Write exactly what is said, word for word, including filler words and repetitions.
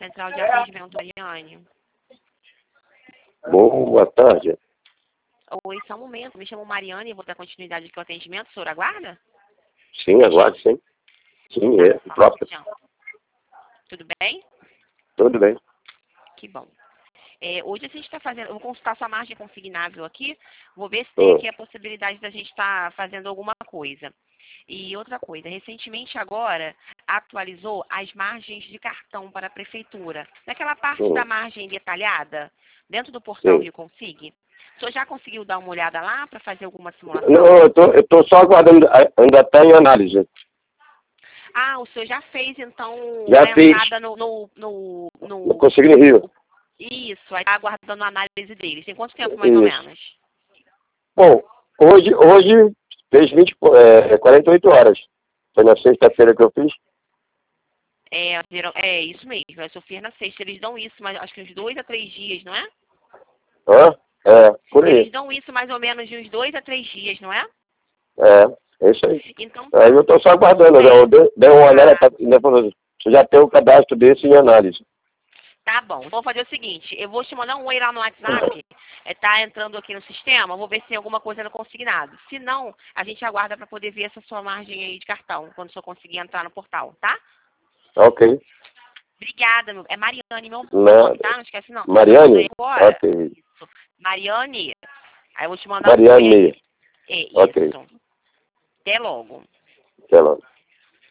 Central de Atendimento, Mariane. Boa tarde. Oi, só um momento. Me chamo Mariane, vou dar continuidade aqui ao atendimento. O senhor aguarda? Sim, aguarde, sim. Sim, é. Tá, Próprio. tudo bem? Tudo bem. Que bom. É, hoje a gente está fazendo, eu vou consultar sua margem consignável aqui, vou ver se tem Hum. aqui a possibilidade da gente estar fazendo alguma coisa. E outra coisa, recentemente agora atualizou as margens de cartão para a prefeitura. Naquela parte Hum. da margem detalhada, dentro do portal Sim. Rio Consig, o senhor já conseguiu dar uma olhada lá para fazer alguma simulação? Não, eu tô, eu tô só aguardando, a- ainda está em análise. Ah, o senhor já fez então Já a fiz. entrada no, no, no, no- Não consegui no Rio. Isso, aí está aguardando a análise deles. Tem quanto tempo mais ou Isso. menos? Bom, hoje, hoje fez vinte, é, quarenta e oito horas. Foi na sexta-feira que eu fiz. É, geral- é isso mesmo, a Sofia na sexta. Eles dão isso, mas acho que uns dois a três dias, não é? Hã? É, por aí. Eles dão isso mais ou menos de uns dois a três dias, não é? É, é isso aí. Então, Aí eu tô só aguardando. bem, Eu dei, dei uma olhada, tá, ainda falou, você já tem o cadastro desse em análise. tá bom. Vou fazer o seguinte, eu vou te mandar um oi lá no WhatsApp, é, tá entrando aqui no sistema, vou ver se tem alguma coisa no consignado. Se não, a gente aguarda para poder ver essa sua margem aí de cartão, quando o senhor conseguir entrar no portal, tá? Ok. Obrigada, meu. É Mariane, meu Nada. nome, tá? Não esquece não. Mariane? Agora, Ok. isso. Mariane, aí eu vou te mandar um oi Mariane. aí. É Ok. isso. Até logo. Até logo.